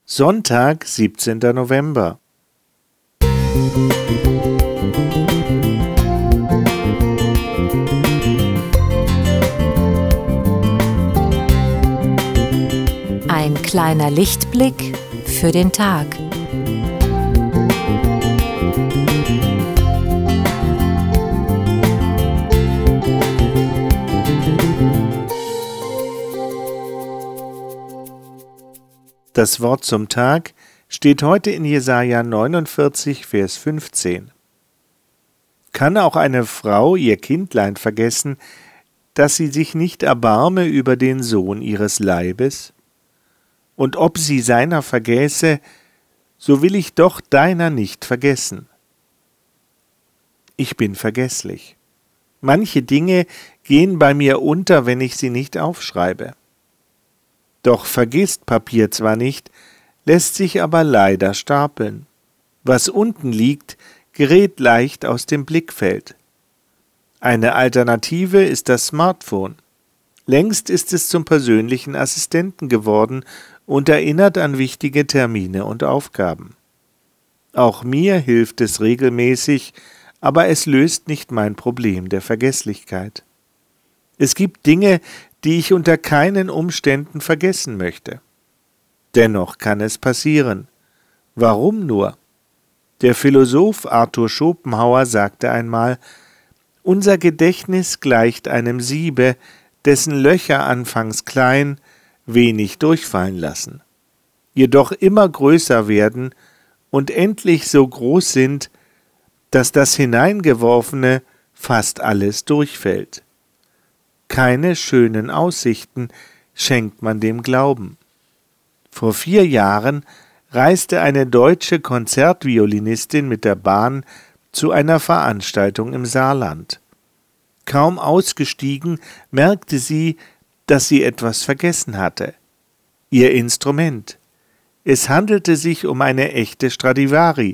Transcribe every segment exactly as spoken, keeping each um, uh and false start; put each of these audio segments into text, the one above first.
Sonntag, siebzehnter November. Ein kleiner Lichtblick für den Tag. Das Wort zum Tag steht heute in Jesaja neunundvierzig, Vers fünfzehn. Kann auch eine Frau ihr Kindlein vergessen, dass sie sich nicht erbarme über den Sohn ihres Leibes? Und ob sie seiner vergäße, so will ich doch deiner nicht vergessen. Ich bin vergesslich. Manche Dinge gehen bei mir unter, wenn ich sie nicht aufschreibe. Doch vergisst Papier zwar nicht, lässt sich aber leider stapeln. Was unten liegt, gerät leicht aus dem Blickfeld. Eine Alternative ist das Smartphone. Längst ist es zum persönlichen Assistenten geworden und erinnert an wichtige Termine und Aufgaben. Auch mir hilft es regelmäßig, aber es löst nicht mein Problem der Vergesslichkeit. Es gibt Dinge, die ich unter keinen Umständen vergessen möchte. Dennoch kann es passieren. Warum nur? Der Philosoph Arthur Schopenhauer sagte einmal: Unser Gedächtnis gleicht einem Siebe, dessen Löcher anfangs klein, wenig durchfallen lassen, jedoch immer größer werden und endlich so groß sind, dass das Hineingeworfene fast alles durchfällt. Keine schönen Aussichten schenkt man dem Glauben. Vor vier Jahren reiste eine deutsche Konzertviolinistin mit der Bahn zu einer Veranstaltung im Saarland. Kaum ausgestiegen, merkte sie, dass sie etwas vergessen hatte. Ihr Instrument. Es handelte sich um eine echte Stradivari,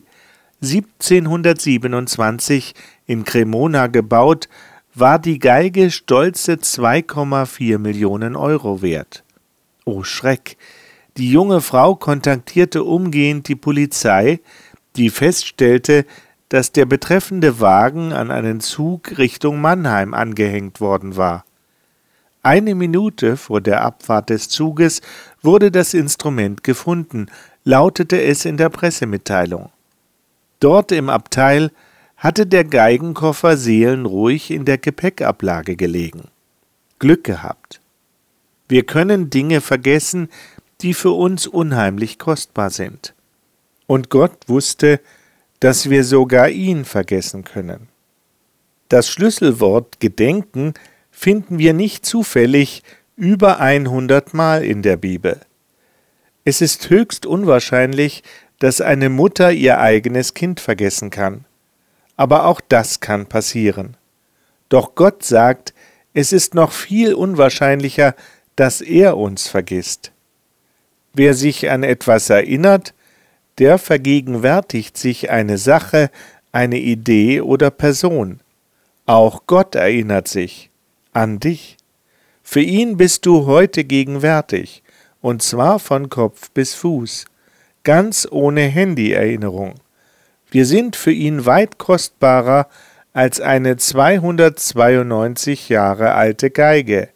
siebzehnhundertsiebenundzwanzig in Cremona gebaut, war die Geige stolze zwei Komma vier Millionen Euro wert. Oh Schreck! Die junge Frau kontaktierte umgehend die Polizei, die feststellte, dass der betreffende Wagen an einen Zug Richtung Mannheim angehängt worden war. Eine Minute vor der Abfahrt des Zuges wurde das Instrument gefunden, lautete es in der Pressemitteilung. Dort im Abteil hatte der Geigenkoffer seelenruhig in der Gepäckablage gelegen. Glück gehabt. Wir können Dinge vergessen, die für uns unheimlich kostbar sind. Und Gott wusste, dass wir sogar ihn vergessen können. Das Schlüsselwort Gedenken finden wir nicht zufällig über hundert Mal in der Bibel. Es ist höchst unwahrscheinlich, dass eine Mutter ihr eigenes Kind vergessen kann. Aber auch das kann passieren. Doch Gott sagt, es ist noch viel unwahrscheinlicher, dass er uns vergisst. Wer sich an etwas erinnert, der vergegenwärtigt sich eine Sache, eine Idee oder Person. Auch Gott erinnert sich an dich. Für ihn bist du heute gegenwärtig, und zwar von Kopf bis Fuß, ganz ohne Handy-Erinnerung. Wir sind für ihn weit kostbarer als eine zweihundertzweiundneunzig Jahre alte Geige.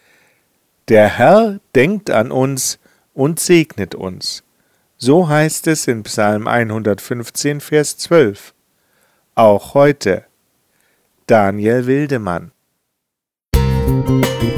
Der Herr denkt an uns und segnet uns. So heißt es in Psalm hundertfünfzehn, Vers zwölf. Auch heute. Daniel Wildemann.